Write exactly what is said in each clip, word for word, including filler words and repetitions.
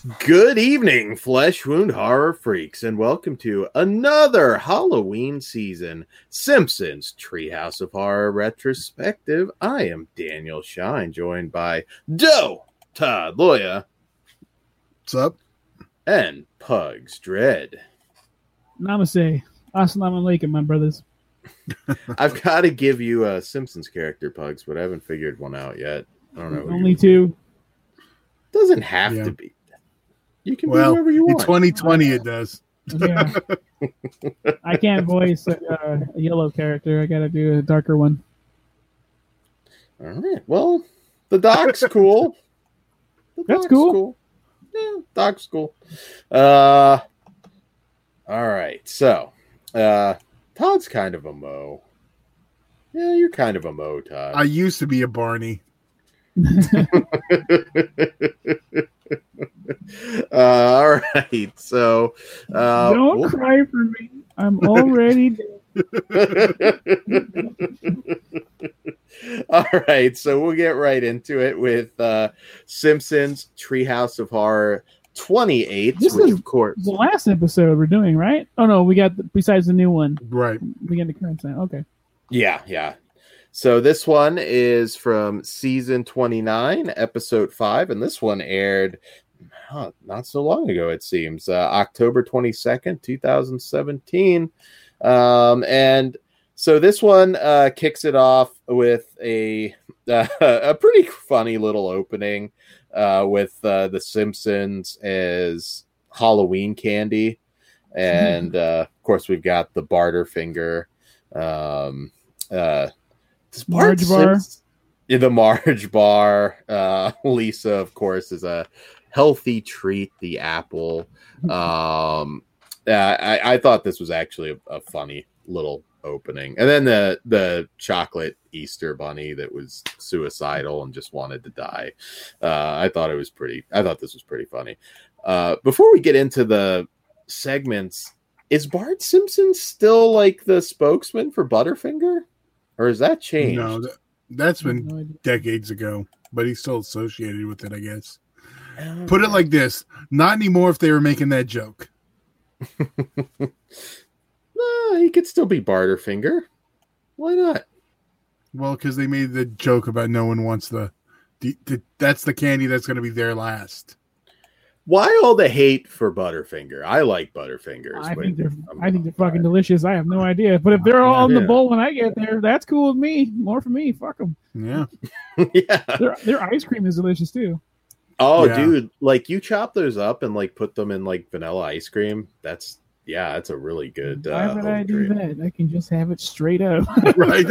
Good evening, flesh wound horror freaks, and welcome to another Halloween season Simpsons Treehouse of Horror retrospective. I am Daniel Shine, joined by Doe, Todd Loya, what's up, and Pugs Dread. Namaste, assalamu alaikum, my brothers. I've got to give you a Simpsons character, Pugs, but I haven't figured one out yet. I don't know. Only two. Doesn't have yeah. to be. You can well, be whoever you want. In twenty twenty, it does. Yeah. I can't voice a, a yellow character. I got to do a darker one. All right. Well, the Doc's cool. The That's Doc's cool. cool. Yeah, Doc's cool. Uh, all right. So, uh, Todd's kind of a Mo. Yeah, you're kind of a Mo, Todd. I used to be a Barney. uh, all right. So, uh, don't we'll... cry for me. I'm already dead. All right. So we'll get right into it with uh, Simpsons Treehouse of Horror twenty-eight, This which is of course the last episode we're doing, right? Oh no, we got the, besides the new one. Right. We got the current time. Okay. Yeah, yeah. So this one is from season twenty-nine, episode five, and this one aired huh, not so long ago, it seems, uh, October twenty-second, twenty seventeen. Um, and so this one uh, kicks it off with a uh, a pretty funny little opening uh, with uh, the Simpsons as Halloween candy, and uh, of course we've got the Barterfinger. Um, uh, Marge bar. Yeah, the Marge bar. Uh, Lisa, of course, is a healthy treat. The apple. Um, uh, I, I thought this was actually a, a funny little opening, and then the the chocolate Easter bunny that was suicidal and just wanted to die. Uh, I thought it was pretty. I thought this was pretty funny. Uh, before we get into the segments, is Bart Simpson still like the spokesman for Butterfinger? Or has that changed? No, that, that's been No idea. decades ago, but he's still associated with it, I guess. Oh. Put it like this: not anymore. If they were making that joke, No, he could still be Barterfinger. Why not? well, because they made the joke about no one wants the, the, the that's the candy that's going to be there last. Why all the hate for Butterfinger? I like Butterfingers. I but think they're I'm I think they're fucking not- delicious. I have no idea, but if they're all in the Yeah. bowl when I get there, that's cool with me. More for me. Fuck them. Yeah, Yeah. Their their ice cream is delicious too. Oh, Yeah. dude, like you chop those up and like put them in like vanilla ice cream. That's yeah, that's a really good. Why Uh, would home I do treat. that? I can just have it straight up. right.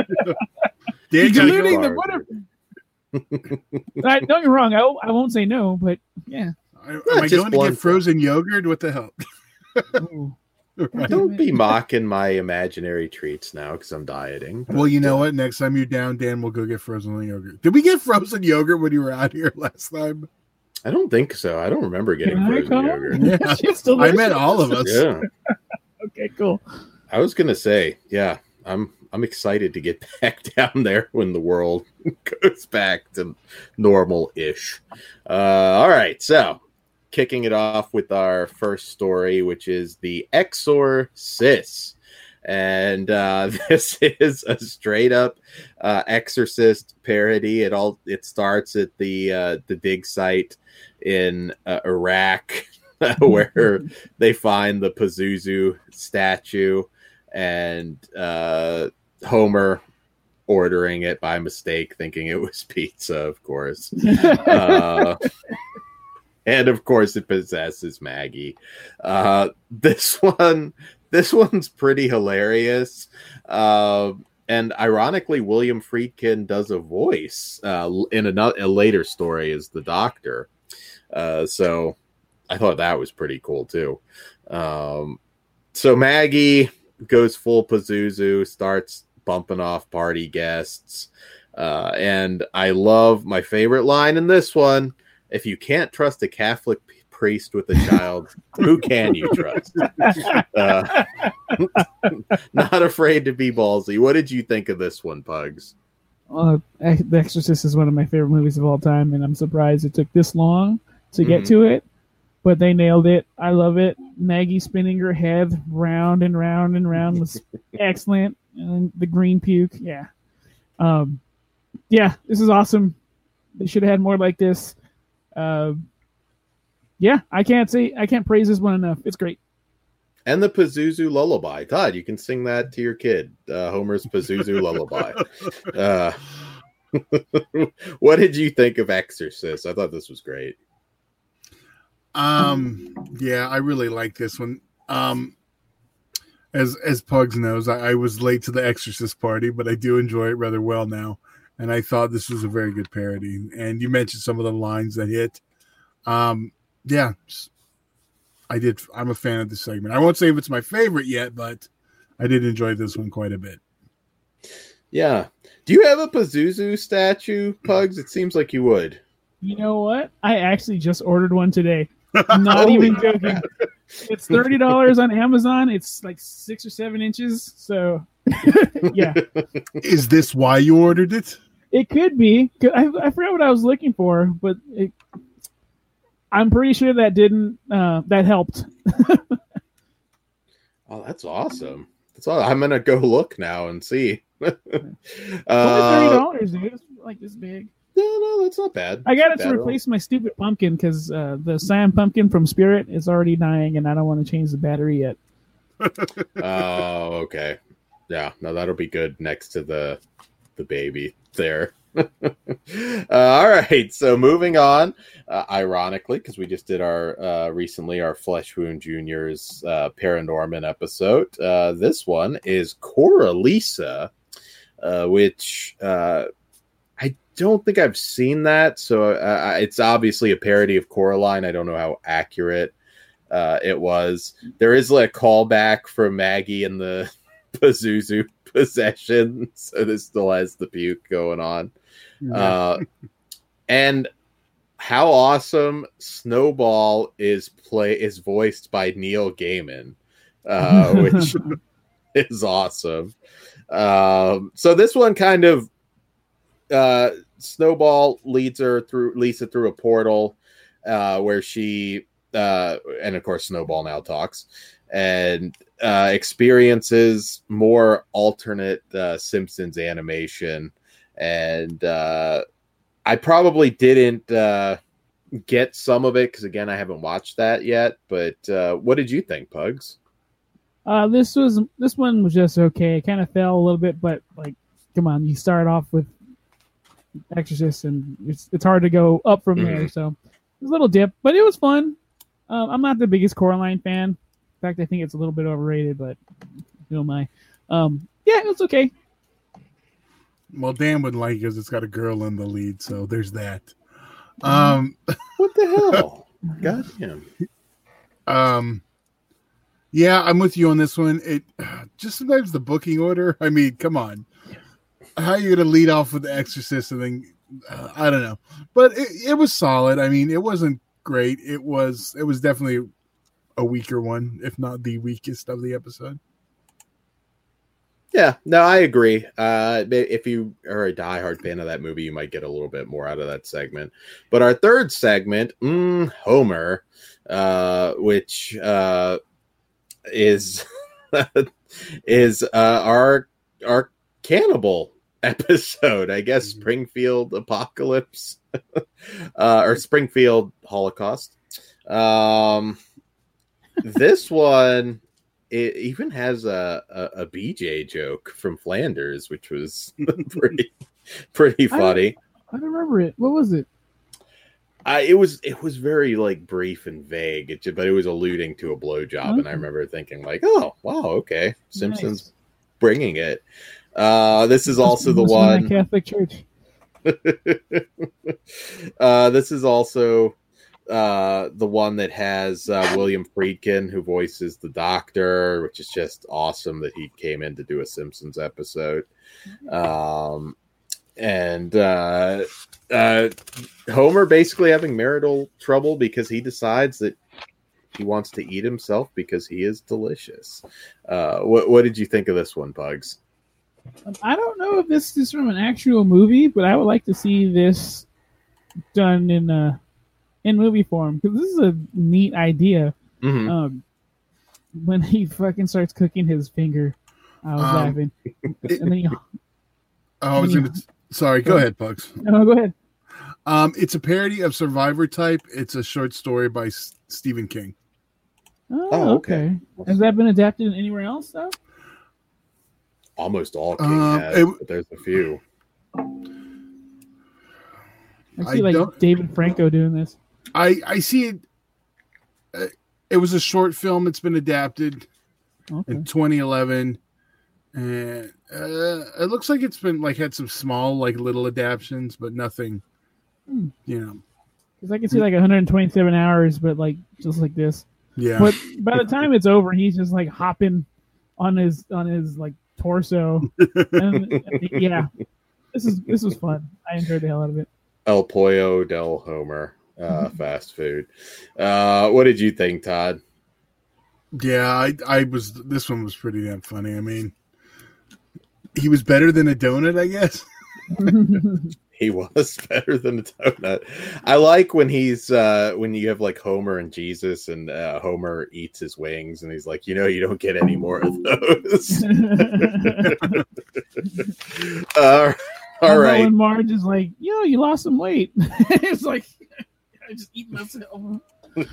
You're Dan, diluting the Bar- butter. I, don't get me wrong. I, I won't say no, but yeah. am Not I just going to one get frozen yogurt? What the hell? Ooh. Right. Don't be mocking my imaginary treats now because I'm dieting. Well, you know what? Next time you're down, Dan, we'll go get frozen yogurt. Did we get frozen yogurt when you were out here last time? I don't think so. I don't remember getting Can I frozen come? yogurt. Yeah. It's I delicious. meant all of us. Yeah. Okay, cool. I was gonna say, yeah, I'm I'm excited to get back down there when the world goes back to normal-ish. Uh, all right, so kicking it off with our first story, which is the Exorcist, and uh, this is a straight-up uh, Exorcist parody. It all it starts at the uh, the dig site in uh, Iraq. Where they find the Pazuzu statue and uh, Homer ordering it by mistake, thinking it was pizza, of course. uh, and of course, it possesses Maggie. Uh, this one, this one's pretty hilarious. Uh, and ironically, William Friedkin does a voice uh, in a, a later story as the Doctor. Uh, so. I thought that was pretty cool too. Um, so Maggie goes full Pazuzu, starts bumping off party guests. Uh, and I love my favorite line in this one. If you can't trust a Catholic priest with a child, who can you trust? Uh, not afraid to be ballsy. What did you think of this one, Pugs? Uh, The Exorcist is one of my favorite movies of all time, and I'm surprised it took this long to get Mhm. to it. but they nailed it. I love it. Maggie spinning her head round and round and round was excellent. And the green puke, yeah. Um, yeah, this is awesome. They should have had more like this. Uh, yeah, I can't say I can't praise this one enough. It's great. And the Pazuzu lullaby. Todd, you can sing that to your kid. Uh, Homer's Pazuzu lullaby. Uh, what did you think of Exorcist? I thought this was great. Um, yeah, I really like this one. Um, as as Pugs knows, I, I was late to the Exorcist party, but I do enjoy it rather well now. And I thought this was a very good parody. And you mentioned some of the lines that hit. Um, yeah, I did. I'm a fan of this segment. I won't say if it's my favorite yet, but I did enjoy this one quite a bit. Yeah. Do you have a Pazuzu statue, Pugs? It seems like you would. You know what? I actually just ordered one today. I'm not even joking. It's thirty dollars on Amazon. It's like six or seven inches. So, yeah. Is this why you ordered it? It could be. I, I forgot what I was looking for, but it, I'm pretty sure that didn't. Uh, that helped. Oh, that's awesome. That's all. I'm gonna go look now and see. uh, Only thirty dollars, dude. It's like this big. No, no, that's not bad. I got it Bad to replace my stupid pumpkin because uh, the Sam pumpkin from Spirit is already dying, and I don't want to change the battery yet. Oh, okay. Yeah, no, that'll be good next to the the baby there. uh, all right, so moving on. Uh, ironically, because we just did our uh, recently our Flesh Wound Juniors uh, Paranorman episode. Uh, this one is Cora Lisa, uh, which. Uh, I don't think I've seen that, so uh, it's obviously a parody of Coraline. I don't know how accurate uh, it was. There is like a callback from Maggie in the Pazuzu possession, so this still has the puke going on. Yeah. Uh, and how awesome Snowball is play is voiced by Neil Gaiman, uh, which is awesome. Um, so this one kind of. Uh, Snowball leads her through Lisa through a portal uh, where she uh, and of course Snowball now talks and uh, experiences more alternate uh, Simpsons animation. And uh, I probably didn't uh, get some of it because again I haven't watched that yet. But uh, what did you think, Pugs? Uh, this was this one was just okay. It kind of fell a little bit, but like, come on, you start off with Exorcist, and it's it's hard to go up from there. So it was a little dip, but it was fun. Um, I'm not the biggest Coraline fan. In fact, I think it's a little bit overrated, but who am I? Um, yeah, it was okay. Well, Dan would like it because it's got a girl in the lead, so there's that. Um, what the hell? Goddamn. Um, yeah, I'm with you on this one. It just sometimes the booking order. I mean, come on. How are you going to lead off with The Exorcist and then uh, I don't know, but it, it was solid. I mean, it wasn't great. It was it was definitely a weaker one, if not the weakest of the episode. Yeah, no, I agree. Uh, if you are a diehard fan of that movie, you might get a little bit more out of that segment. But our third segment, mm, Homer, uh, which uh, is is uh, our our cannibal episode, I guess. Springfield Apocalypse uh, or Springfield Holocaust. Um, this one, it even has a, a, a B J joke from Flanders, which was pretty pretty funny. I don't, I don't remember it. What was it? I, it was it was very like brief and vague, it, but it was alluding to a blowjob, okay. And I remember thinking like, oh wow, okay, Simpsons nice. Bringing it. Uh, this is also the one Catholic Church. uh, this is also uh, the one that has uh, William Friedkin, who voices the Doctor, which is just awesome that he came in to do a Simpsons episode. Um, and uh, uh, Homer basically having marital trouble because he decides that he wants to eat himself because he is delicious. Uh, what, what did you think of this one, Pugs? I don't know if this is from an actual movie, but I would like to see this done in a in movie form because this is a neat idea. Mhm. Um, when he fucking starts cooking his finger, I was Um, laughing. it- And then he, I was Yeah. gonna. Sorry, go ahead, Pugs. no, go ahead. Um, it's a parody of Survivor Type. It's a short story by S- Stephen King. Oh, Oh, okay. okay. Has that been adapted anywhere else though? Almost all King Um, has, it- but there's a few. I I see like don't- David Franco doing this. I I see it. uh, It was a short film. It's been adapted Okay. in twenty eleven, and uh, it looks like it's been like had some small like little adaptations, but nothing. Hmm. You know, Because I can see like one hundred twenty-seven hours, but like just like this. yeah. But by the time it's over, he's just like hopping on his on his like torso. And, yeah, this is this was fun. I enjoyed the hell out of it. El Pollo del Homer, uh, fast food. Uh, what did you think, Todd? Yeah, I, I was. This one was pretty damn funny. I mean, he was better than a donut, I guess. He was better than a donut. I like when he's uh, when you have like Homer and Jesus, and uh, Homer eats his wings, and he's like, you know, you don't get any more of those. uh, all And right. When Marge is like, "Yo, you lost some weight." It's like I just eat myself.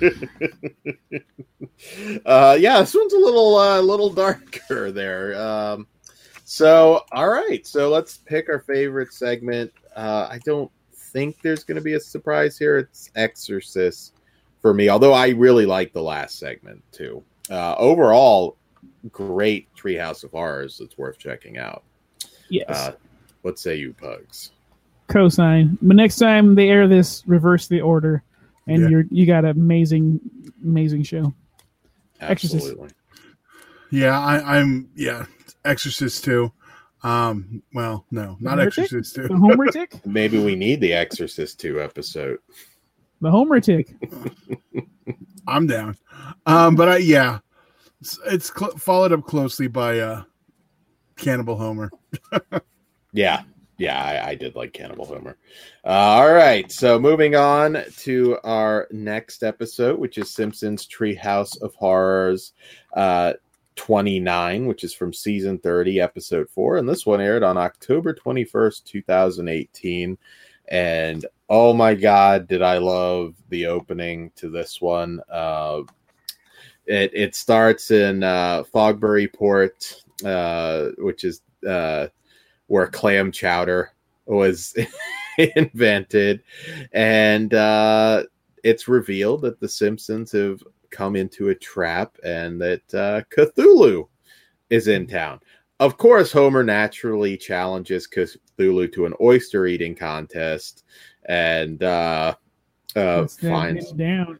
uh, yeah, this one's a little uh, little darker there. Um, so, all right, so let's pick our favorite segment. Uh, I don't think there's going to be a surprise here. It's Exorcist for me, although I really like the last segment too. Uh, overall, great Treehouse of Horrors. It's worth checking out. Yes. Uh, what say you, Pugs? Cosign. But next time they air this, reverse the order, and Yeah. you're you got an amazing, amazing show. Exorcist. Absolutely. Yeah, I, I'm. Yeah, Exorcist too. Um, well, no, not Heretic? Exorcist The two. Homer tick. Maybe we need the Exorcist two episode. The Homer tick. I'm down. Um, but I yeah, it's, it's cl- followed up closely by uh, Cannibal Homer. Yeah, yeah, I, I did like Cannibal Homer. Uh, all right, so moving on to our next episode, which is Simpsons Treehouse of Horrors uh, twenty-nine, which is from season thirty, episode four. And this one aired on October twenty-first, twenty eighteen. And oh my God, did I love the opening to this one. Uh, it, it starts in uh, Fogbury Port, uh, which is... Uh, where clam chowder was invented. And uh, it's revealed that the Simpsons have come into a trap and that uh, Cthulhu is in town. Of course, Homer naturally challenges Cthulhu to an oyster eating contest and uh, uh, Let's that finds, bitch down.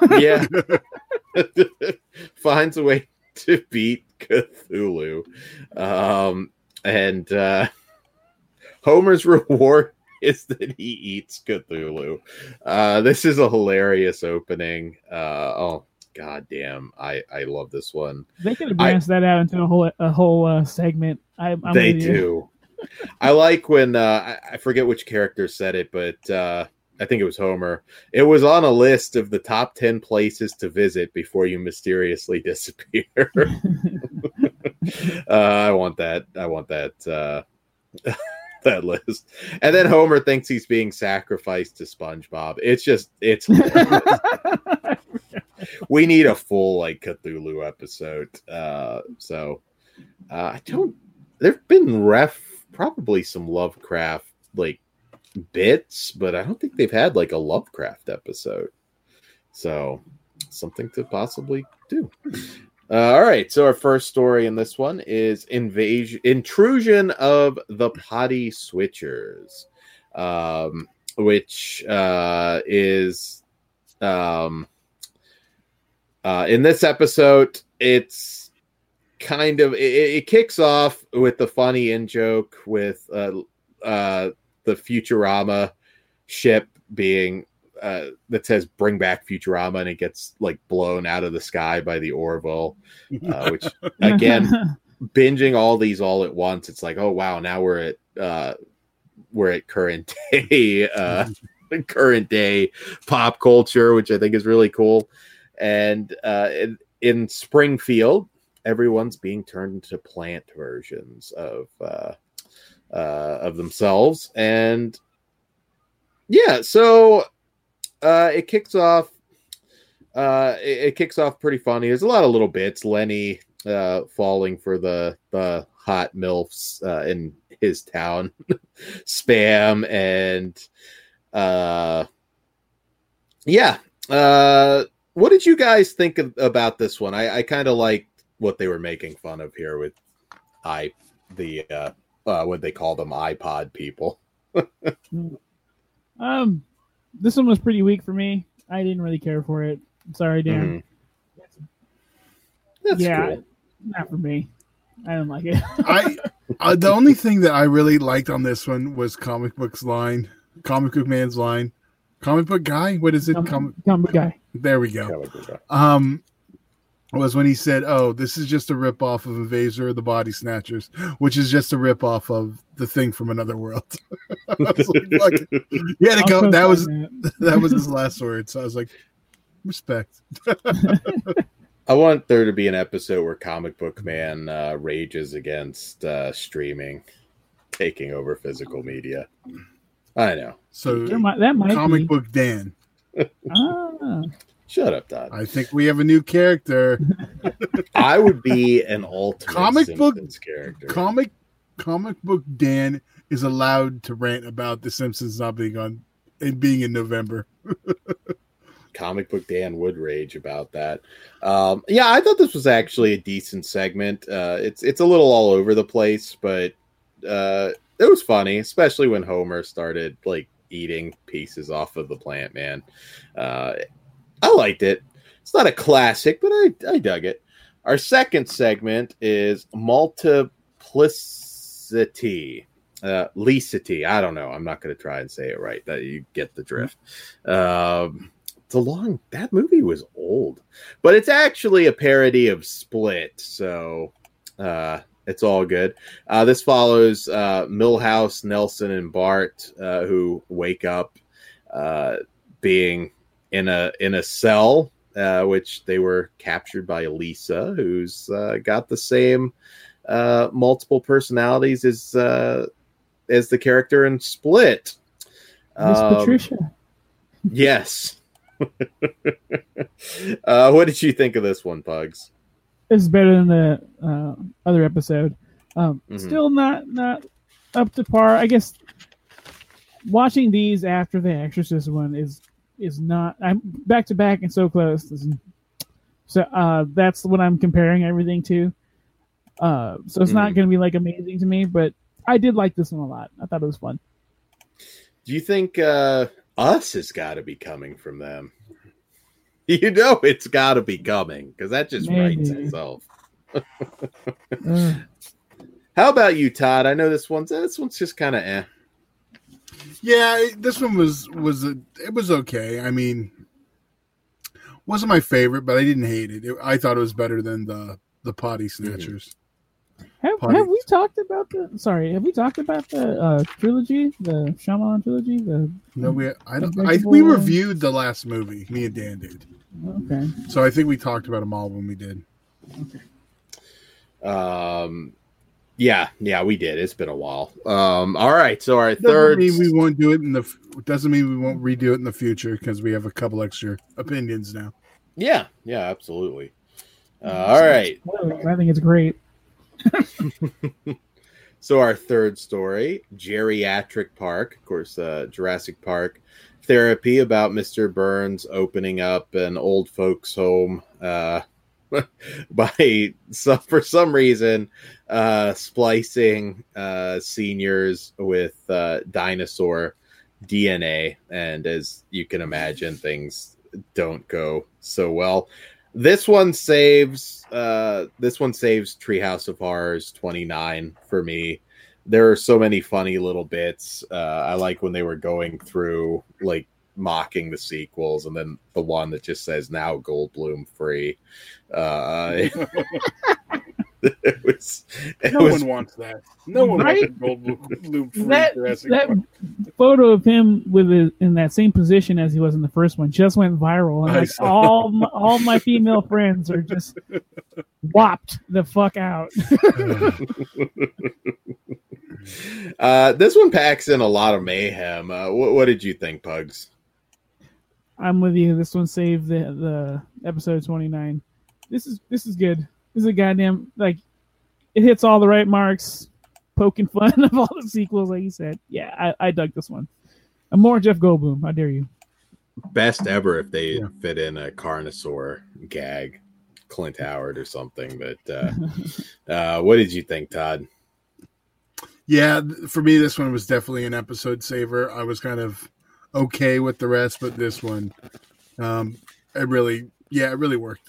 yeah, finds a way to beat Cthulhu. Um, and uh, Homer's reward is that he eats Cthulhu. Uh, this is a hilarious opening. Uh, oh, goddamn. I, I love this one. They could have branched that out into a whole a whole uh, segment. I, I'm they with you. do. I like when, uh, I, I forget which character said it, but uh, I think it was Homer. It was on a list of the top ten places to visit before you mysteriously disappear. uh, I want that. I want that. Uh, that list. And then Homer thinks he's being sacrificed to SpongeBob. It's just, it's we need a full like Cthulhu episode. Uh, so uh, I don't, there've been ref probably some Lovecraft like bits, but I don't think they've had like a Lovecraft episode. So something to possibly do. Uh, all right, so our first story in this one is invasion, intrusion of the Potty Switchers, um, which uh, is um, uh, in this episode. It's kind of it, it kicks off with the funny in joke with uh, uh, the Futurama ship being. Uh, that says "Bring back Futurama" and it gets like blown out of the sky by the Orville, uh, which again, binging all these all at once, it's like, oh wow, now we're at uh, we're at current day uh, current day pop culture, which I think is really cool. And uh, in, in Springfield, everyone's being turned into plant versions of uh, uh, of themselves. And yeah, so uh, it kicks off. Uh, it, it kicks off pretty funny. There's a lot of little bits. Lenny uh, falling for the the hot milfs uh, in his town, Spam, and uh, yeah. Uh, what did you guys think of, about this one? I, I kind of liked what they were making fun of here with i the uh, uh, what they call them, iPod people. um, this one was pretty weak for me. I didn't really care for it. Sorry, Dan. Mm-hmm. That's yeah, cool. Not for me. I don't like it. I uh, the only thing that I really liked on this one was comic book's line, comic book man's line, comic book guy. What is it? Comic, Com- comic book guy. There we go. Um, was when he said, "Oh, this is just a rip off of Invader of the Body Snatchers," which is just a rip off of the Thing from Another World. I was like, fuck, he had to go. That was that. that was his last word. So I was like, respect. I want there to be an episode where Comic Book Man uh, rages against uh, streaming taking over physical media. I know. So There might, that might comic be. book Dan. Ah. Shut up, Todd. I think we have a new character. I would be an ultimate Comic book- Simpsons character. Comic comic book Dan is allowed to rant about The Simpsons not being on and being in November. Comic Book Dan would rage about that. Um, yeah, I thought this was actually a decent segment. Uh, it's it's a little all over the place, but uh, it was funny, especially when Homer started like eating pieces off of the Plant Man. Uh, I liked it. It's not a classic, but I, I dug it. Our second segment is multiplicity. Uh, Licity. I don't know. I'm not going to try and say it right. That you get the drift. Um, it's a long. That movie was old, but it's actually a parody of Split, so uh, it's all good. Uh, this follows uh, Milhouse, Nelson, and Bart, uh, who wake up uh, being in a in a cell, uh, which they were captured by Lisa, who's uh, got the same uh, multiple personalities as uh, as the character in Split. Miss Um, Patricia. Yes. uh, what did you think of this one, Pugs? This is better than the uh, other episode. Um, Mhm. Still not not up to par. I guess watching these after the Exorcist one is is not. I'm back to back and so close. So uh, that's what I'm comparing everything to. Uh, so it's not Mhm. going to be like amazing to me, but I did like this one a lot. I thought it was fun. Do you think uh, Us has got to be coming from them? You know it's got to be coming, because that just writes Maybe. itself. Uh, Oh, How about you, Todd? I know this one's this one's just kind of eh. Yeah, it- this one was was a, it was okay. I mean, wasn't my favorite, but I didn't hate it. it I thought it was better than the the Potty Snatchers. have, Party. have we talked about the? Sorry, have we talked about the uh, trilogy, the Shyamalan trilogy? The No, we I don't. I, Unbreakable, we uh, reviewed the last movie. Me and Dan did. okay. So I think we talked about them all when we did. Um, yeah, yeah, we did. It's been a while. Um, all right, so our Doesn't third. mean we won't do it in the. Doesn't mean we won't redo it in the future because we have a couple extra opinions now. Yeah, yeah, absolutely. Uh, all right. Well, I think it's great. So our third story, Geriatric Park, of course, uh, Jurassic Park therapy about Mister Burns opening up an old folks home uh, by some for some reason uh, splicing uh, seniors with uh, dinosaur D N A, and as you can imagine, things don't go so well. This one saves. Uh, this one saves Treehouse of Horrors twenty-nine for me. There are so many funny little bits. Uh, I like when they were going through like mocking the sequels, and then the one that just says now Goldblum free. Uh, it was. It No was one wants that. No one Right? wants a Goldblum free That Jurassic that Park. photo of him with a, in that same position as he was in the first one just went viral, and I like saw. all my, all my female friends are just whopped the fuck out. uh, this one packs in a lot of mayhem. Uh, what, what did you think, Pugs? I'm with you. This one saved the the episode twenty-nine. This is this is good. This is a goddamn, like, it hits all the right marks, poking fun of all the sequels, like you said. Yeah, I, I dug this one. And more Jeff Goldblum. How dare you? Best ever if they Yeah. fit in a Carnosaur gag, Clint Howard or something. But uh, uh, what did you think, Todd? Yeah, th- for me, this one was definitely an episode saver. I was kind of okay with the rest, but this one, um, it really, yeah, it really worked.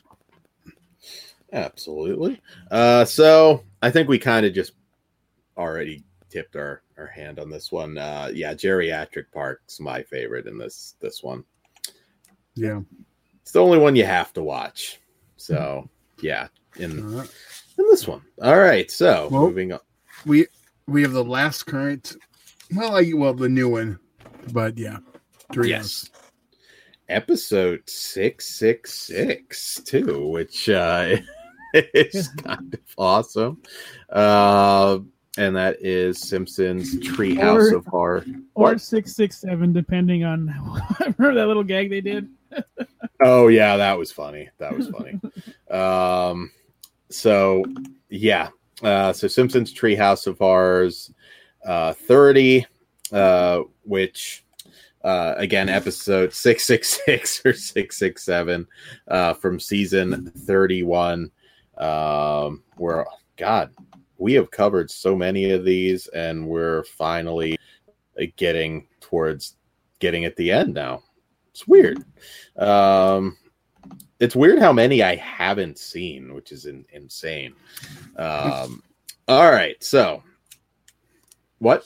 Absolutely. Uh, so I think we kind of just already tipped our, our hand on this one. Uh, yeah, Geriatric Park's my favorite in this this one. Yeah. It's the only one you have to watch. So yeah, in Uh, in this one. All right. So Well- moving on. we we have the last current, well, I, well, the new one, but yeah, Doritos. Yes. Episode six six six too, which uh, is kind of awesome. Uh, and that is Simpsons Treehouse Or- of Horror. Or What? six six seven, depending on. Remember that little gag they did? Oh yeah, that was funny. That was funny. um, so yeah, uh, so Simpsons Treehouse of Horrors, uh, thirty, uh, which uh, again, episode six six six or six six seven uh, from season thirty-one. Um, where God, we have covered so many of these, and we're finally uh, getting towards getting at the end now. It's weird. Um, it's weird how many I haven't seen, which is in, insane. Um, all right, so what?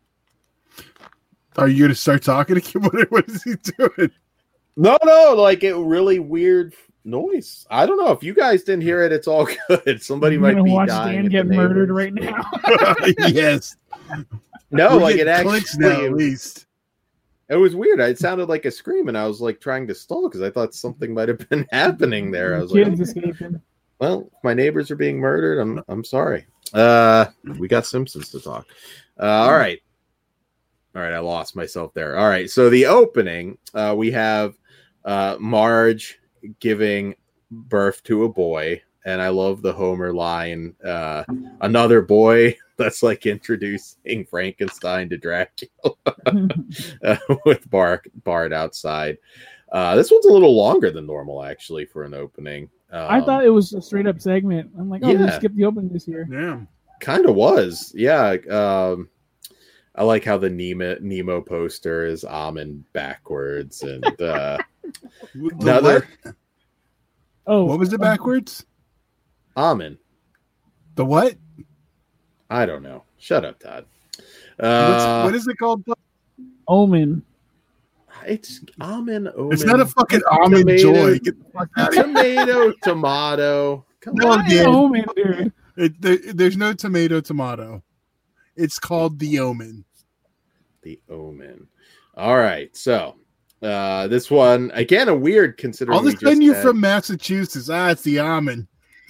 Are you going to start talking again? What, what is he doing? No, no, like it really weird noise. I don't know if you guys didn't hear it. It's all good. Somebody I'm might gonna be watch dying. Dan at get the murdered neighbors. right now. Yes. No, We're like it getting actually. clicks now, at least. It was weird. It sounded like a scream, and I was like trying to stall because I thought something might have been happening there. I was like, Kids okay. escaping. Well, if my neighbors are being murdered, I'm I'm sorry. Uh, we got Simpsons to talk. Uh, all right, all right. I lost myself there. All right. So the opening, uh, we have uh, Marge giving birth to a boy, and I love the Homer line, uh, "Another boy." That's like introducing Frankenstein to Dracula uh, with Bart Bart outside. Uh, this one's a little longer than normal, actually, for an opening. Um, I thought it was a straight up segment. I'm like, oh, Yeah. we skipped the opening this year. Yeah. kind of was, yeah. Um, I like how the Nemo Nemo poster is Amen backwards, and uh, The another what? Oh, What was it backwards? Amen. The what? I don't know. Shut up, Todd. What's, Uh, what is it called? Omen. it's Amen. Omen. It's not a fucking almond Tomato. joy. Get the fuck out of here. tomato, tomato. Come No, on. dude. Omen, dude. It, there, there's no tomato tomato. It's called The Omen. The Omen. All right, so uh, this one again a weird considering. All of a we sudden just you're had- from Massachusetts. Ah, it's The Almond.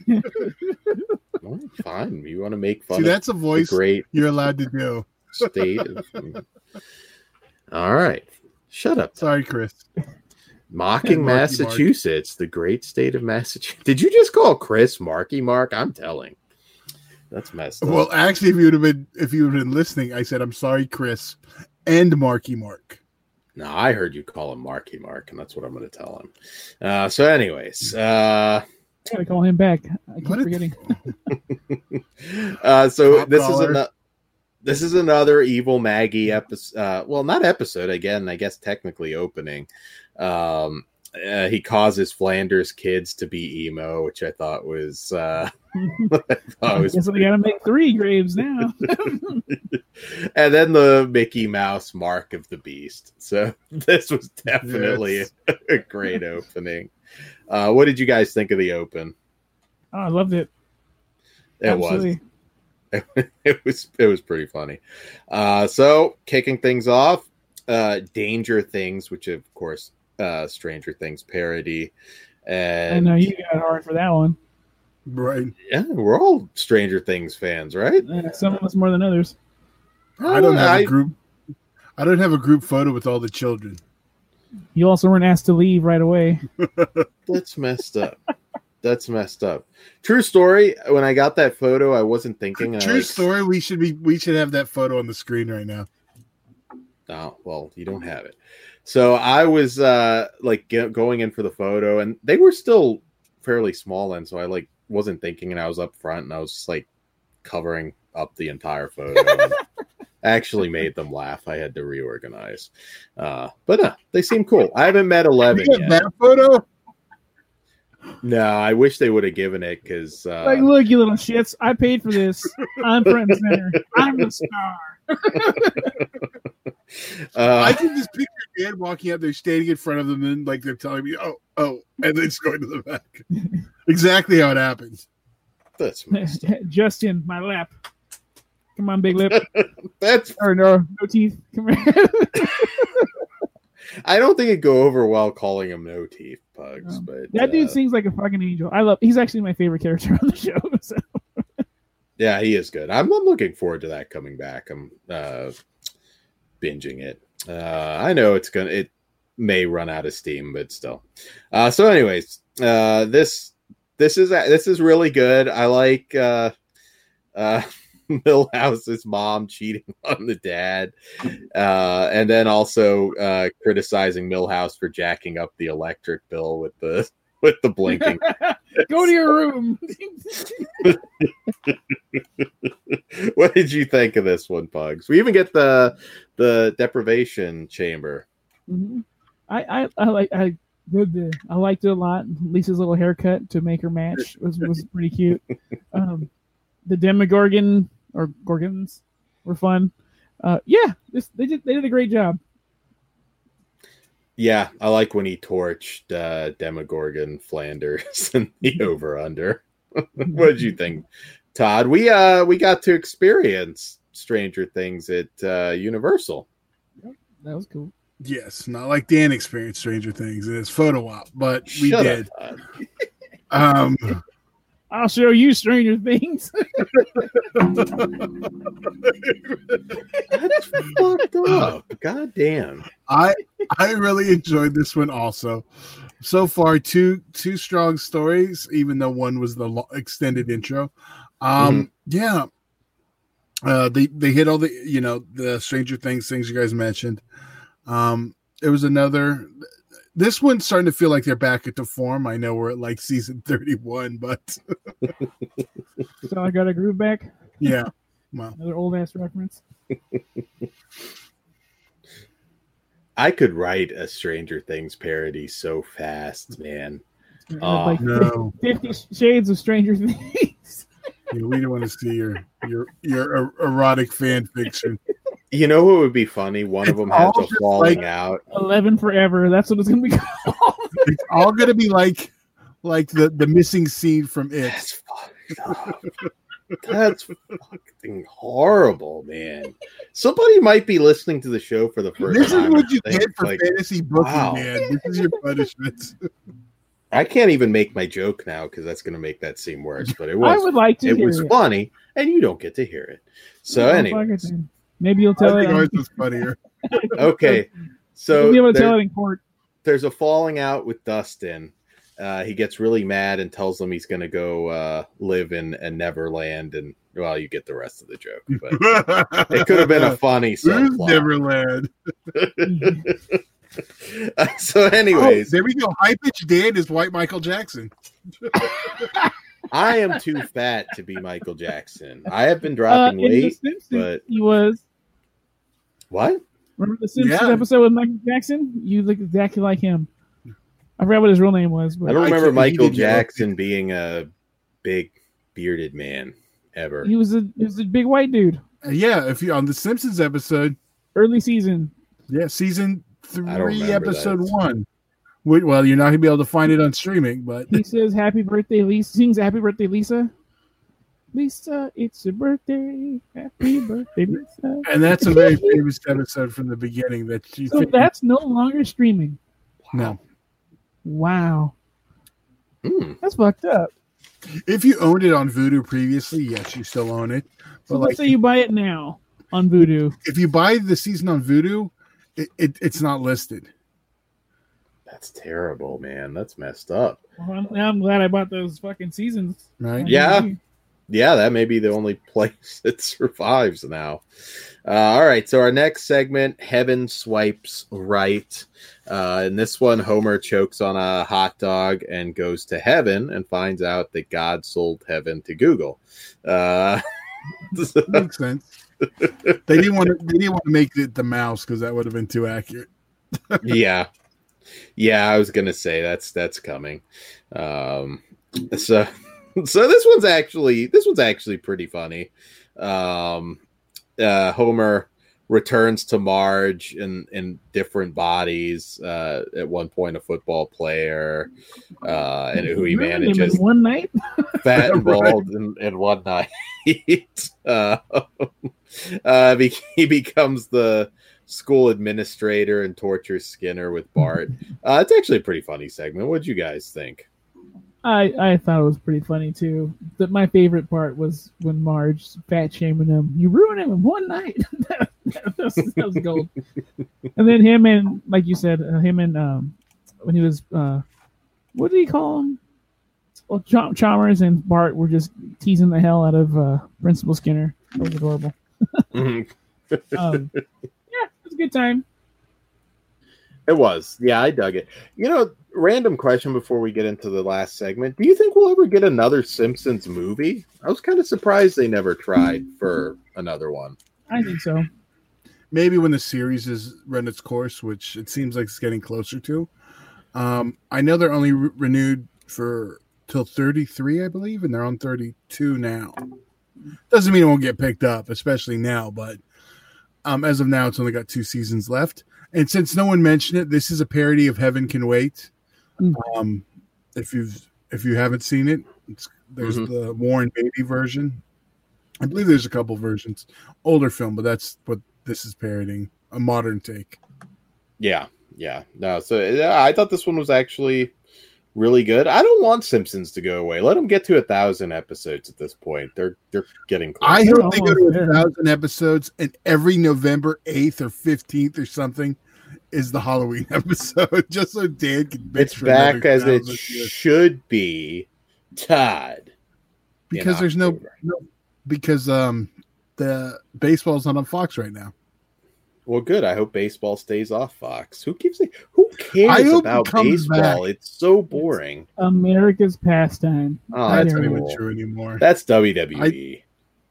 Well, fine. You want to make fun See, of that's a the voice great you're allowed to do. state? of- All right, shut up. Sorry, Chris. Mocking Marky Massachusetts, the great state of Massachusetts. Did you just call Chris Marky Mark? I'm telling. That's messed up. Well, actually, if you would have been if you would have been listening, I said I'm sorry, Chris, and Marky Mark. No, I heard you call him Marky Mark, and that's what I'm going to tell him. Uh, so, anyways, uh, I gotta call him back. I keep What a- forgetting. uh, so Top this is dollar. another. This is another Evil Maggie episode. Uh, well, not episode again. I guess technically opening. Um, uh, he causes Flanders kids to be emo, which I thought was. Uh, I thought I was guess we gotta make three graves now. and then the Mickey Mouse Mark of the Beast. So this was definitely Yes. a, a great opening. Uh, what did you guys think of the open? Oh, I loved it. It Absolutely. was it was it was pretty funny. Uh, so kicking things off, uh, Danger Things, which of course uh, Stranger Things parody. And I know you got hard for that one. Right. Yeah, we're all Stranger Things fans, right? Uh, some of us more than others. I don't have I, a group. I don't have a group photo with all the children. You also weren't asked to leave right away. That's messed up. That's messed up. True story. When I got that photo, I wasn't thinking. True I, like, story. We should be. We should have that photo on the screen right now. Oh, well, you don't have it. So I was uh, like get, going in for the photo, and they were still fairly small then. So I like wasn't thinking, and I was up front, and I was just like covering up the entire photo. And actually made them laugh. I had to reorganize, uh, but uh, they seem cool. I haven't met Eleven You got yet. that photo? No, I wish they would have given it because uh, Like, look, you little shits. I paid for this. I'm front and center. I'm the star. uh, I can just picture Dan walking out there, standing in front of them, and like they're telling me, "Oh, oh," and then just going to the back. Exactly how it happens. that's messed up. Just in my lap. Come on, big lip. That's Or no, no teeth. Come here. I don't think it'd go over well calling him no teeth pugs, Um, but that dude uh, sings like a fucking angel. I love. He's actually my favorite character on the show. So. yeah, he is good. I'm, I'm looking forward to that coming back. I'm uh, binging it. Uh, I know it's gonna. It may run out of steam, but still. Uh, so, anyways, uh, this this is this is really good. I like uh, uh, Milhouse's mom cheating on the dad, uh, and then also uh, criticizing Milhouse for jacking up the electric bill with the with the blinking. Go to your room. What did you think of this one, Pugs? We even get the the deprivation chamber. Mm-hmm. I, I I like I good the I liked it a lot. Lisa's little haircut to make her match was was pretty cute. Um, the Demogorgon or Gorgons were fun. Uh, yeah, this they did they did a great job. Yeah, I like when he torched uh, Demogorgon Flanders and the over under. What did you think, Todd? We uh we got to experience Stranger Things at uh, Universal. That was cool. Yes, not like Dan experienced Stranger Things in his photo op, but we Shut did. up, Todd. Um, I'll show you Stranger Things. That's fucked up. God damn. I I really enjoyed this one also. So far, two two strong stories, even though one was the lo- extended intro. Um, Mm-hmm. Yeah, uh, they they hit all the you know the Stranger Things things you guys mentioned. Um, it was another. This one's starting to feel like they're back into form. I know we're at like season thirty-one, but So I got a groove back. yeah, well, Another old ass reference. I could write a Stranger Things parody so fast, man. Oh, like no. Fifty Shades of Stranger Things. Yeah, we don't want to see your your your er- erotic fan fiction. You know what would be funny? One of It's them has all a just falling like- out. Eleven Forever. That's what it's gonna be called. It's all gonna be like like the the missing scene from It. That's fucked up. That's fucking horrible, man. Somebody might be listening to the show for the first This is time. what and you think, get for like, fantasy booking, wow. man. This is your punishment. I can't even make my joke now because that's going to make that seem worse. But it was, I would like to it hear was it. funny, and you don't get to hear it. So, Oh, fuck anyway, it then. Maybe you'll I tell it. think on- ours was funnier. okay. You'll So be able to there- tell it in court. there's a falling out with Dustin. Uh, he gets really mad and tells them he's going to go uh, live in a Neverland, and well, you get the rest of the joke. But it could have been a funny Who's subplot. Neverland? Uh, so, Oh, anyways, there we go. High pitch Dan is white Michael Jackson. I am too fat to be Michael Jackson. I have been Uh, dropping in The weight, Simpsons, but he was. what? Remember the Simpsons Yeah. episode with Michael Jackson? You look exactly like him. I forgot what his real name was, but I don't I remember can't- he Michael didn't get Jackson being a big bearded man ever. he was a he was a big white dude. Uh, yeah, if you on the Simpsons episode, Early season. yeah, season I don't three, remember episode that. one. Wait, well, you're not gonna be able to find it on streaming, but He says "Happy Birthday, Lisa." Sings "Happy Birthday, Lisa." Lisa, it's your birthday. Happy birthday, Lisa. And that's a very famous episode from the beginning. That she So that's no longer streaming. No. Wow. Mm. That's fucked up. If you owned it on Vudu previously, yes, you still own it. So But let's like, say you buy it now on Vudu. if you buy the season on Vudu, it, it, it's not listed. That's terrible, man. That's messed up. Well, I'm, I'm glad I bought those fucking seasons. Right? Yeah. Yeah, that may be the only place it survives now. Uh, all right, so our next segment, Heaven Swipes Right. Uh, in this one, Homer chokes on a hot dog and goes to heaven and finds out that God sold heaven to Google. Uh, Makes sense. They didn't want to. They didn't want to make it the mouse because that would have been too accurate. yeah, yeah, I was gonna say that's that's coming. Um, so, so this one's actually this one's actually pretty funny. Um, uh, Homer returns to Marge in, in different bodies. Uh, at one point, a football player, uh, and who he Ruined him manages in one night. fat and bald in, in one night. uh, uh, be- he becomes the school administrator and tortures Skinner with Bart. Uh, it's actually a pretty funny segment. What'd you guys think? I, I thought it was pretty funny too. That my favorite part was when Marge fat shaming him. You ruined him in one night. that, that, was, that was gold. And then him and, like you said, uh, him and um, when he was, uh, what did he call him? Well, Ch- Chalmers and Bart were just teasing the hell out of uh, Principal Skinner. That was adorable. um, yeah, it was a good time. It was. Yeah, I dug it. You know, random question before we get into the last segment. Do you think we'll ever get another Simpsons movie? I was kind of surprised they never tried for another one. I think so. Maybe when the series has run its course, which it seems like it's getting closer to. Um, I know they're only re- renewed for till thirty-three, I believe, and they're on thirty-two now. Doesn't mean it won't get picked up, especially now, but um, as of now, it's only got two seasons left. And since no one mentioned it, this is a parody of Heaven Can Wait. Mm. Um, if you've if you haven't seen it, it's, there's Mm-hmm. the Warren Beatty version. I believe there's a couple versions, older film, but that's what this is parodying, a modern take. Yeah, yeah. No, so yeah, I thought this one was actually really good. I don't want Simpsons to go away. Let them get to a thousand episodes at this point. They're they're getting close. I hope they go Almost to there. a thousand episodes, and every November eighth or fifteenth or something is the Halloween episode, just so Dan can bitch It's for back another as it thousand years. should be. Todd. Because there's no, no because um the baseball's not on Fox right now. Well, good. I hope baseball stays off Fox. Who gives a who cares I hope it about comes baseball? back. It's so boring. America's pastime. Oh, I that's That's not know. even cool. true anymore. That's W W E.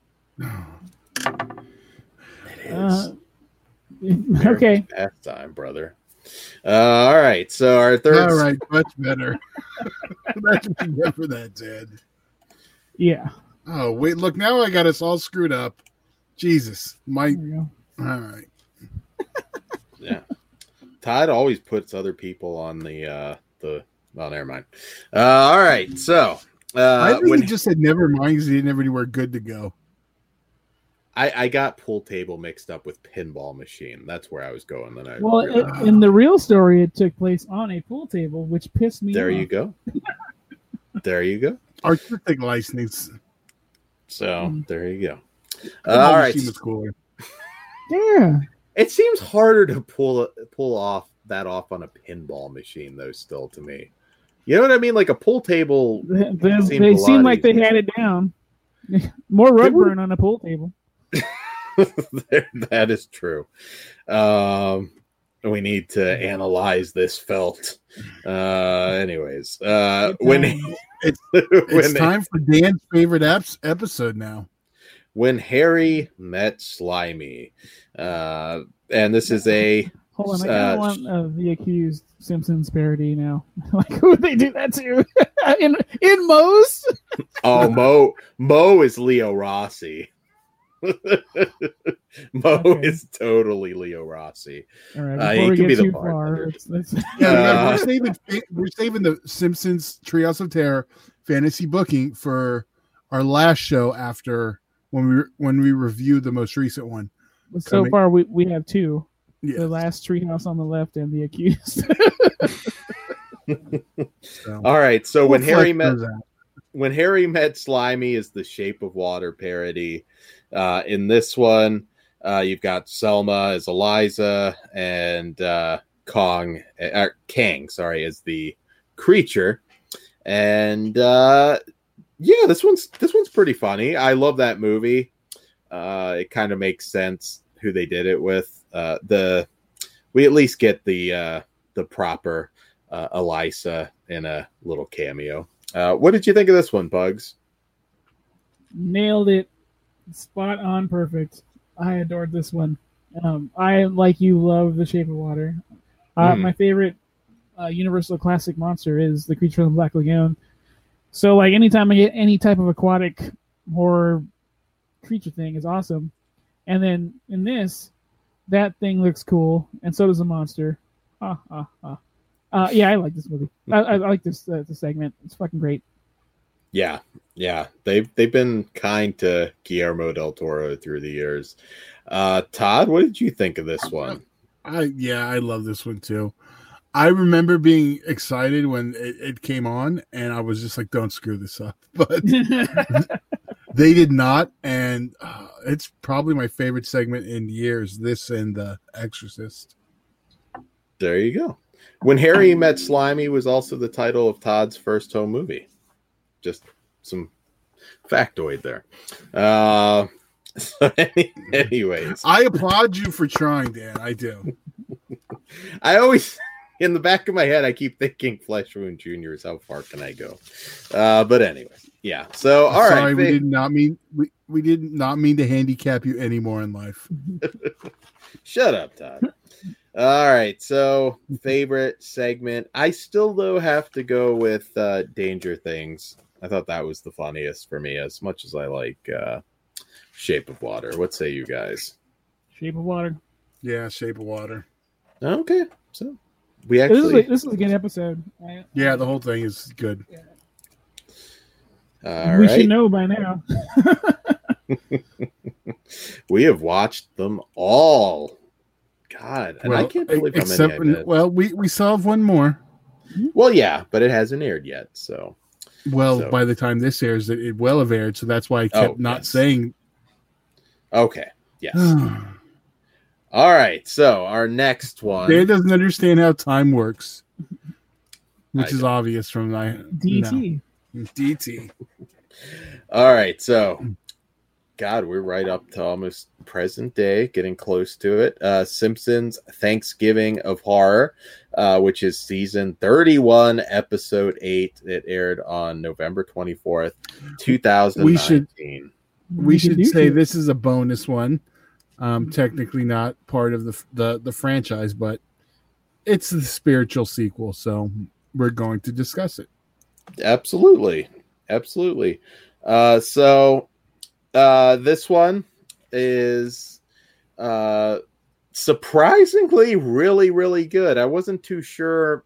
It is. Uh, America's okay. pastime, brother. Uh, all right. So our third. All right, much better. That's what you get for that, Dad. Yeah. Oh wait, look, now I got us all screwed up. Jesus, my. There you go. All right. Yeah. Todd always puts other people on the uh the. Well, never mind. Uh, all right. So I uh, think when he just said never mind because he didn't have anywhere good to go. I, I got pool table mixed up with pinball machine. That's where I was going. Then I Well, realized- it, in the real story, it took place on a pool table, which pissed me there off. you go. There you go. Artistic license. So Mm. there you go. Pinball all right. machine was cooler. Yeah. It seems harder to pull pull off that off on a pinball machine, though. Still, to me, you know what I mean. Like a pool table. They, they, Seemed they a lot seem like they easier. had it down. More rug They were- burn on a pool table. That is true. Um, we need to analyze this felt. Uh, anyways, uh, Good when time. It's when time for Dan's favorite apps episode now. when Harry met Slimy, uh, and this is a Hold on, I Uh, kind of want uh, the accused Simpsons parody now. Like, who would they do that to? in in Moe's? oh Mo Mo is Leo Rossi. Mo Okay. is totally Leo Rossi. All right, Uh, before he we could be get the too far, bartender. let's, let's, Yeah, Uh, we're, saving we're saving the Simpsons Treehouse of Terror fantasy booking for our last show after when we when we reviewed the most recent one. So Coming. far, we, we have two. Yes. The last treehouse on the left and the accused. so, All right. So when Harry met when Harry met Slimy is the Shape of Water parody. Uh, in this one, uh, you've got Selma as Eliza and uh, Kong, uh, Kang, sorry, as the creature. And uh, yeah, this one's this one's pretty funny. I love that movie. Uh, it kind of makes sense who they did it with. Uh, the we at least get the uh, the proper uh, Eliza in a little cameo. Uh, what did you think of this one, Bugs? Nailed it. Spot on, perfect. I adored this one. Um, I, like you, love The Shape of Water. Uh, mm. My favorite uh, Universal classic monster is the creature from the Black Lagoon. So, like, anytime I get any type of aquatic horror creature thing is awesome. And then in this, that thing looks cool, and so does the monster. Ah, ah, ah. Uh, yeah, I like this movie. I, I like this uh, this segment. It's fucking great. Yeah, yeah. They've they've been kind to Guillermo del Toro through the years. Uh, Todd, what did you think of this one? I yeah, I love this one too. I remember being excited when it, it came on, and I was just like, "Don't screw this up." But they did not, and uh, it's probably my favorite segment in years. This and The Exorcist. There you go. When Harry Met Slimy was also the title of Todd's first home movie. Just some factoid there. Uh, so any, anyways. I applaud you for trying, Dan. I do. I always, in the back of my head, I keep thinking Flesh Wound Junior is how far can I go? Uh, but anyway, yeah. So, all Sorry, right. Sorry, we did not mean we, we did not mean to handicap you anymore in life. Shut up, Todd. All right, so favorite segment. I still, though, have to go with uh, Danger Things. I thought that was the funniest for me, as much as I like uh, Shape of Water. What say you guys? Shape of Water. Yeah, Shape of Water. Okay, so we actually... This is a, this is a good episode. I, yeah, the whole thing is good. Yeah. All we right. should know by now. We have watched them all. God, and well, I can't believe how except, many I did. Well, we, we still have one more. Well, yeah, but it hasn't aired yet, so. Well, so. by the time this airs, it, it will have aired, so that's why I kept oh, not yes. saying. Okay, yes. All right, so our next one. Dan doesn't understand how time works, which I is don't. obvious from my D T. No. D T. All right, so. God, we're right up to almost present day, getting close to it. Uh, Simpsons Thanksgiving of Horror, uh, which is season thirty-one, episode eight. It aired on November twenty-fourth, twenty nineteen. We should, we should say it. This is a bonus one. Um, technically not part of the, the, the franchise, but it's the spiritual sequel, so we're going to discuss it. Absolutely. Absolutely. Uh, so... Uh, this one is uh, surprisingly really, really good. I wasn't too sure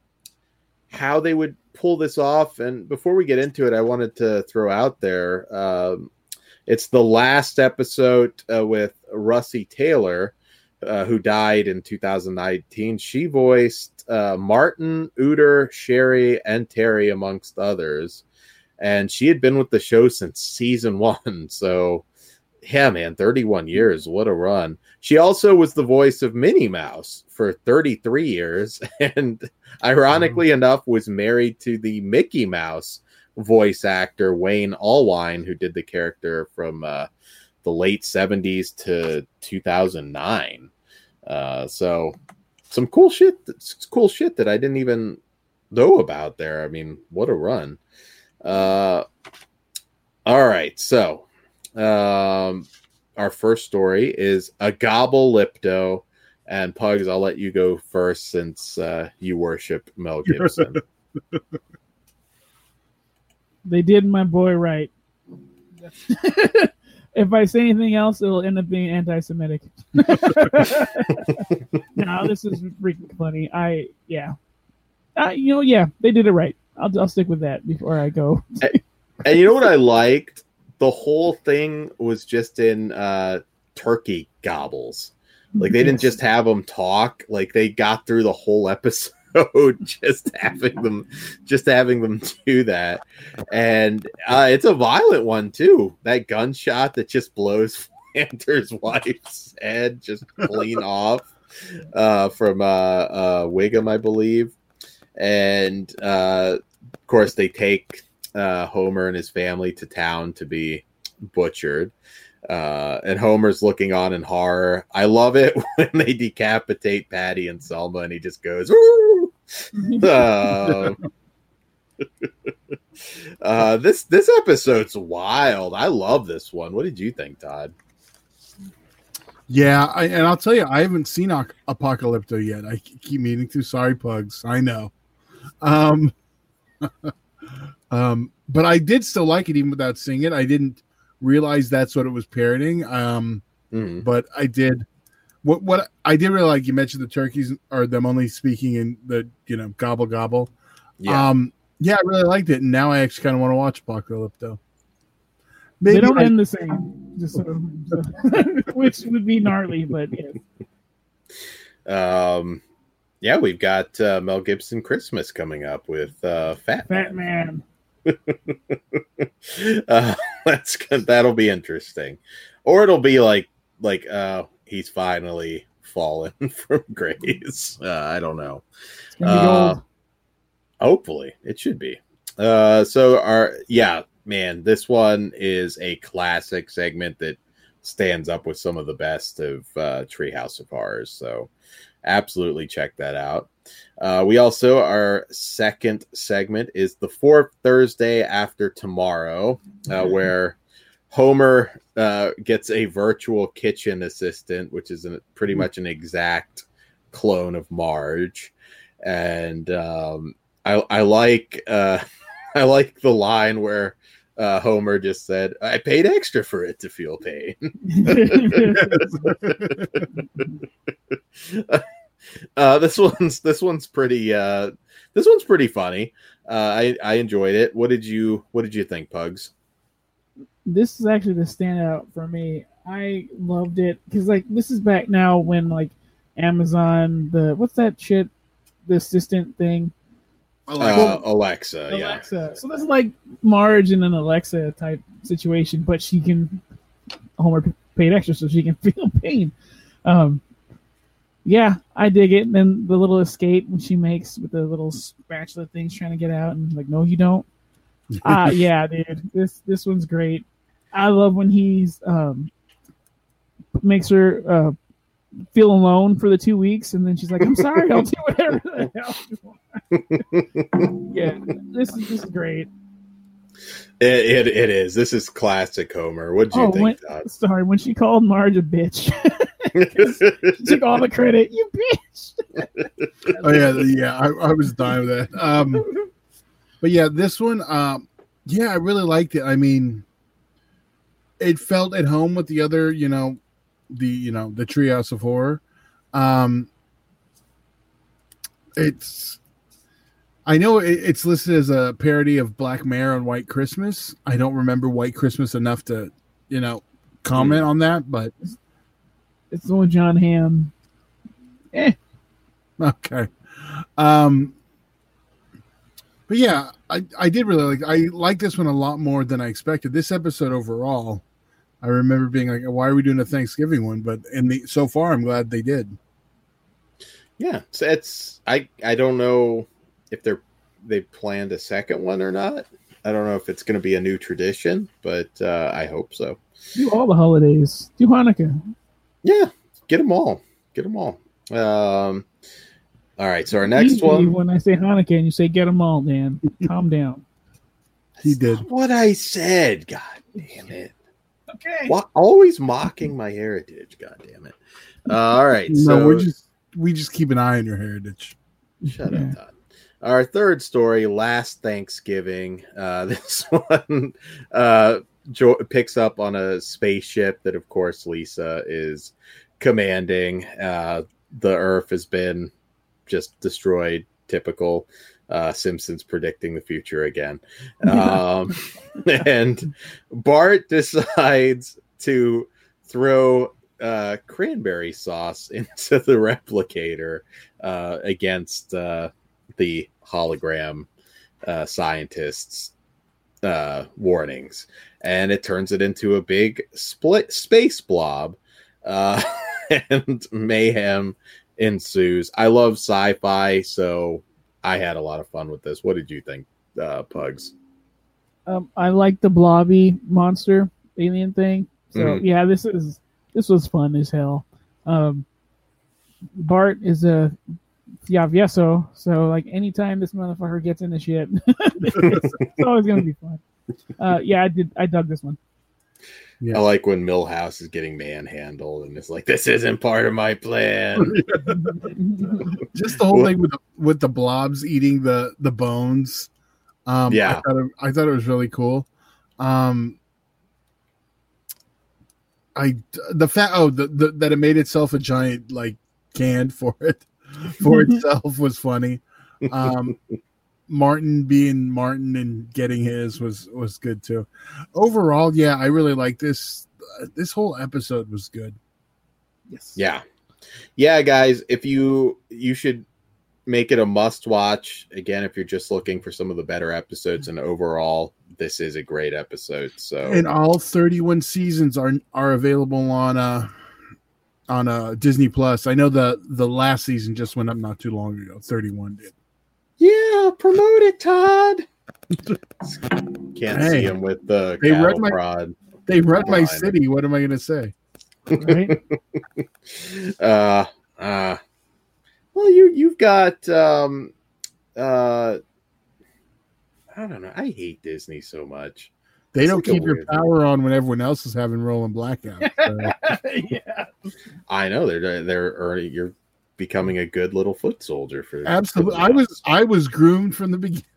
how they would pull this off. And before we get into it, I wanted to throw out there, um, it's the last episode uh, with Russi Taylor, uh, who died in two thousand nineteen. She voiced uh, Martin, Uter, Sherry, and Terry, amongst others. And she had been with the show since season one. So, yeah, man, thirty-one years. What a run. She also was the voice of Minnie Mouse for thirty-three years. And ironically mm-hmm. enough, was married to the Mickey Mouse voice actor, Wayne Allwine, who did the character from uh, the late seventies to two thousand nine. Uh, so, some cool shit. Cool shit that I didn't even know about there. I mean, what a run. Uh, all right. So, um, our first story is a Gobble Lipto, and Pugs, I'll let you go first since uh, you worship Mel Gibson. They did my boy right. If I say anything else, it'll end up being anti-Semitic. No, this is freaking funny. I yeah, uh, you know, yeah, they did it right. I'll I'll stick with that before I go. And you know what I liked? The whole thing was just in uh, turkey gobbles. Like they didn't just have them talk. Like they got through the whole episode just having them, just having them do that. And uh, it's a violent one too. That gunshot that just blows Flander's wife's head just clean off uh, from uh, uh, Wiggum, I believe. And uh, of course, they take uh, Homer and his family to town to be butchered. Uh, and Homer's looking on in horror. I love it when they decapitate Patty and Selma, and he just goes, "Woo!" uh, uh, this this episode's wild. I love this one. What did you think, Todd? Yeah, I, and I'll tell you, I haven't seen Apocalypto yet. I keep meaning to. Sorry, Pugs. I know. Um, um, but I did still like it even without seeing it. I didn't realize that's what it was parodying. Um, mm. But I did. What what I did really like. You mentioned the turkeys or them only speaking in the you know gobble gobble. Yeah, um, yeah, I really liked it, and now I actually kind of want to watch Apocalypto. Maybe they don't I, end the same, just so, so, which would be gnarly, but yeah. Um, yeah, we've got uh, Mel Gibson Christmas coming up with uh, Fat Fat Man. uh, that's that'll be interesting, or it'll be like like uh, he's finally fallen from grace. Uh, I don't know. It's gonna be uh, gold. Hopefully, it should be. Uh, so our yeah. Man, this one is a classic segment that stands up with some of the best of uh, Treehouse of Horrors. So absolutely check that out. Uh, we also, our second segment is the fourth Thursday after tomorrow, uh, where Homer uh, gets a virtual kitchen assistant, which is a, pretty much an exact clone of Marge. And um, I, I like uh, I like the line where Uh, Homer just said, "I paid extra for it to feel pain." uh, this one's this one's pretty uh, this one's pretty funny. Uh, I I enjoyed it. What did you What did you think, Pugs? This is actually the standout for me. I loved it because like this is back now when like Amazon the what's that shit the assistant thing. Alexa, uh, Alexa, Alexa. Yeah. So this is like Marge in an Alexa type situation, but she can Homer paid extra so she can feel pain. Um, yeah, I dig it. And then the little escape when she makes with the little spatula things trying to get out, and like, no, you don't. Ah, uh, yeah, dude, this this one's great. I love when he's um makes her uh, feel alone for the two weeks, and then she's like, "I'm sorry, I'll do whatever the hell you want." Yeah, this is this is great. It, it it is. This is classic Homer. What do you oh, think, when, Todd? Sorry, when she called Marge a bitch, she took all the credit. You bitch. Oh yeah, yeah. I, I was dying with that. Um, but yeah, this one, um, yeah, I really liked it. I mean, it felt at home with the other, you know, the you know the Treehouse of Horror. Um, it's. I know it's listed as a parody of Black Mirror and White Christmas. I don't remember White Christmas enough to, you know, comment mm. on that, but it's the one John Hamm. Eh. Okay. Um, but yeah, I, I did really like I like this one a lot more than I expected. This episode overall, I remember being like, why are we doing a Thanksgiving one? But in the so far, I'm glad they did. Yeah, so it's I I don't know if they're they planned a second one or not. I don't know if it's going to be a new tradition, but uh, I hope so. Do all the holidays. Do Hanukkah. Yeah, get them all. Get them all. Um, all right, so our next Usually one. When I say Hanukkah and you say get them all, Dan, calm down. He did. That's what I said. God damn it. Okay. Why, always mocking my heritage. God damn it. Uh, all right. No, so we're just we just keep an eye on your heritage. Shut yeah. up, Todd. Our third story, last Thanksgiving. Uh, this one uh, jo- picks up on a spaceship that, of course, Lisa is commanding. Uh, the Earth has been just destroyed typical uh, Simpsons predicting the future again. Um, and Bart decides to throw uh, cranberry sauce into the replicator uh, against uh, the hologram uh, scientists' uh, warnings. And it turns it into a big split space blob. Uh, and mayhem ensues. I love sci-fi, so I had a lot of fun with this. What did you think, uh, Pugs? Um, I like the blobby monster alien thing. So Mhm. yeah, this is this was fun as hell. Um, Bart is a Fiavieso, so like anytime this motherfucker gets into shit, it's, it's always gonna be fun. Uh, yeah, I did. I dug this one. Yeah. I like when Milhouse is getting manhandled and it's like, this isn't part of my plan. Just the whole thing with the, with the blobs eating the the bones. Um, Yeah. I thought it, I thought it was really cool. Um, I the fact oh the, the that it made itself a giant like can for it for itself was funny. Um, Martin being Martin and getting his was was good too. Overall, yeah, I really like this. Uh, this whole episode was good. Yes. Yeah. Yeah, guys, if you you should make it a must watch. Again, if you're just looking for some of the better episodes, and overall, this is a great episode. So And all thirty-one seasons are are available on uh on uh Disney Plus. I know the the last season just went up not too long ago. thirty-one did. yeah, promote it, Todd. Can't Hey, see him with the they cattle read my- prod. They run my Fine. city. What am I going to say? Right? uh uh well you you've got um uh I don't know, I hate Disney so much. They It's don't like a keep your weird- power on when everyone else is having rolling blackouts. So. Yeah. I know they're they're earning, you're becoming a good little foot soldier for Absolutely, for the I was Knots. I was groomed from the beginning.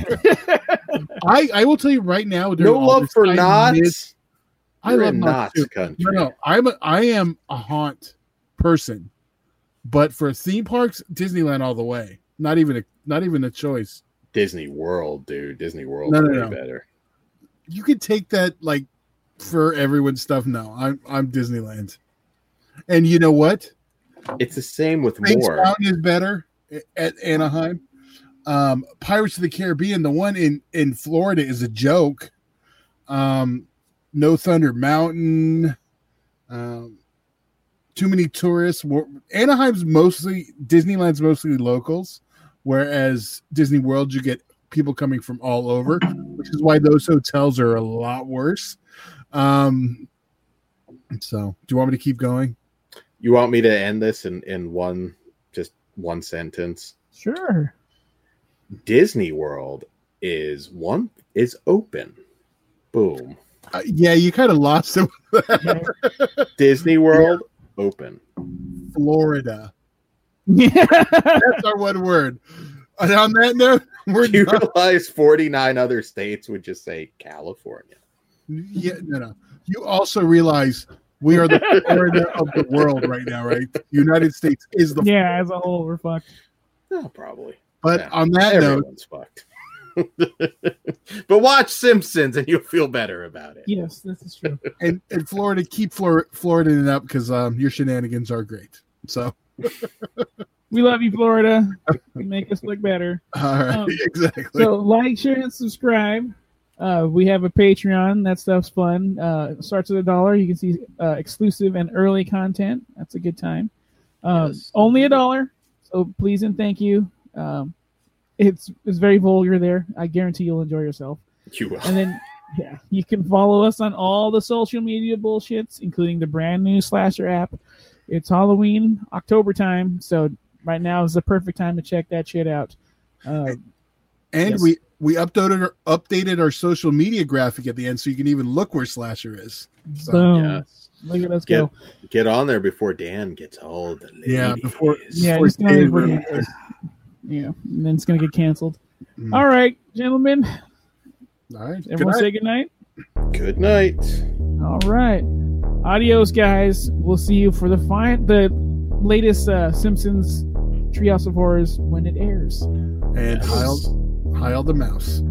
I I will tell you right now. during No all love this, for I Knots. miss- I You're love in Knots Knots too. country. No, no, I'm a, I am a haunt person, but for theme parks, Disneyland all the way. Not even a not even a choice. Disney World, dude. Disney World's No, no, way no. better. You could take that like for everyone's stuff. No, I'm I'm Disneyland, and you know what? It's the same with Space more. Mountain is better at Anaheim. Um, Pirates of the Caribbean, the one in, in Florida, is a joke. Um, No Thunder Mountain. Um, too many tourists. Anaheim's mostly Disneyland's mostly locals, whereas Disney World you get people coming from all over, which is why those hotels are a lot worse. Um, so, do you want me to keep going? You want me to end this in, in one, just one sentence? Sure. Disney World is one is open. Boom. Uh, yeah, you kind of lost it. Disney World open. Florida. Yeah. That's our one word. And on that note, we're You done. realize forty-nine other states would just say California. Yeah, no, no. You also realize we are the Florida of the world right now, right? United States is the. Yeah, as a whole, we're fucked. No, probably. But Yeah. on that note, Everyone's fucked. But watch Simpsons and you'll feel better about it. Yes, this is true. and, and Florida, keep Flor- Florida it up because um, your shenanigans are great. So, We love you, Florida. You make us look better. all right, Um, exactly. So like, share, and subscribe. Uh, we have a Patreon. That stuff's fun. Uh, it starts at a dollar. You can see uh, exclusive and early content. That's a good time. Um, Yes. Only a dollar. So please and thank you. Um, it's it's very vulgar there. I guarantee you'll enjoy yourself. You will. And then, yeah, you can follow us on all the social media bullshits, including the brand new Slasher app. It's Halloween, October time, so right now is the perfect time to check that shit out. Uh, and yes. we we updated our, updated our social media graphic at the end, so you can even look where Slasher is. So, boom! Yes. Look at us Get, go. get on there before Dan gets all the ladies. Yeah, before- Yeah, before it's gonna Dave be- really- Yeah, and then it's gonna get canceled. Mm. All right, gentlemen, All right. Good everyone night. say good night. Good night. All right, adios, guys. We'll see you for the fine the latest uh, Simpsons Treehouse of Horrors when it airs. And Heil, Heil the Mouse.